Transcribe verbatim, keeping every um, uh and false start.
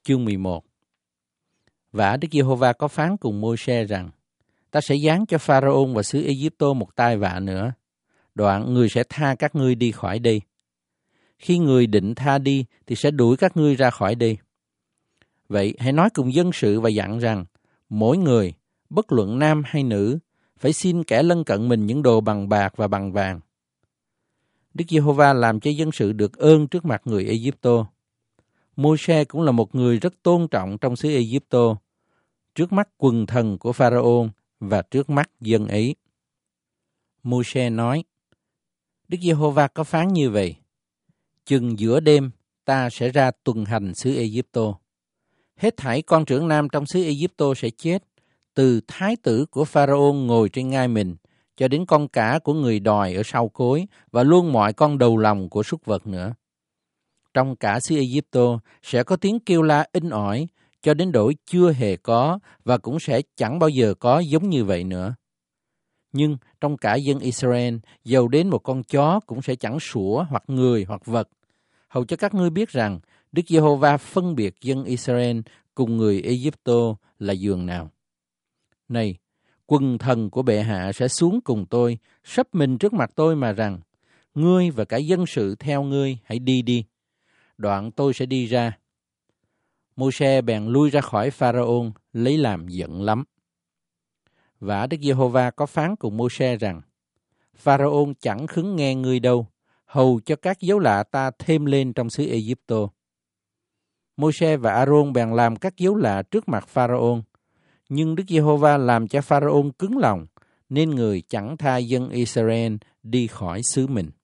Chương mười một. Vả Đức Giê-hô-va có phán cùng Môi-se rằng: Ta sẽ giáng cho Pha-ra-ôn và xứ Ê-díp-tô một tai vạ nữa. Đoạn người sẽ tha các ngươi đi khỏi đây. Khi người định tha đi thì sẽ đuổi các ngươi ra khỏi đây. Vậy hãy nói cùng dân sự và dặn rằng: mỗi người, bất luận nam hay nữ, phải xin kẻ lân cận mình những đồ bằng bạc và bằng vàng. Đức Giê-hô-va làm cho dân sự được ơn trước mặt người Ê-díp-tô. Môi-se cũng là một người rất tôn trọng trong xứ Ê-díp-tô, trước mắt quần thần của Pha-ra-ôn và trước mắt dân ấy. Môi-se nói: Đức Giê-hô-va có phán như vậy: chừng giữa đêm ta sẽ ra tuần hành xứ Ê-díp-tô. Hết thảy con trưởng nam trong xứ Ê-díp-tô sẽ chết, từ thái tử của Pha-ra-ôn ngồi trên ngai mình, cho đến con cả của người đòi ở sau cối, và luôn mọi con đầu lòng của súc vật nữa. Trong cả xứ Ê-díp-tô sẽ có tiếng kêu la inh ỏi, cho đến đổi chưa hề có, và cũng sẽ chẳng bao giờ có giống như vậy nữa. Nhưng trong cả dân Israel, dầu đến một con chó cũng sẽ chẳng sủa hoặc người hoặc vật, hầu cho các ngươi biết rằng Đức Giê-hô-va phân biệt dân Israel cùng người Ê-díp-tô là giường nào. Này, quần thần của bệ hạ sẽ xuống cùng tôi, sấp mình trước mặt tôi mà rằng: ngươi và cả dân sự theo ngươi hãy đi đi. Đoạn tôi sẽ đi ra. Môi-se bèn lui ra khỏi Pha-ra-ôn, lấy làm giận lắm. Vả Đức Giê-hô-va có phán cùng Môi-se rằng: Pha-ra-ôn chẳng khứng nghe ngươi đâu, hầu cho các dấu lạ ta thêm lên trong xứ Ê-díp-tô. Môi-se và A-rôn bèn làm các dấu lạ trước mặt Pha-ra-ôn, nhưng Đức Giê-hô-va làm cho Pha-ra-ôn cứng lòng, nên người chẳng tha dân Israel đi khỏi xứ mình.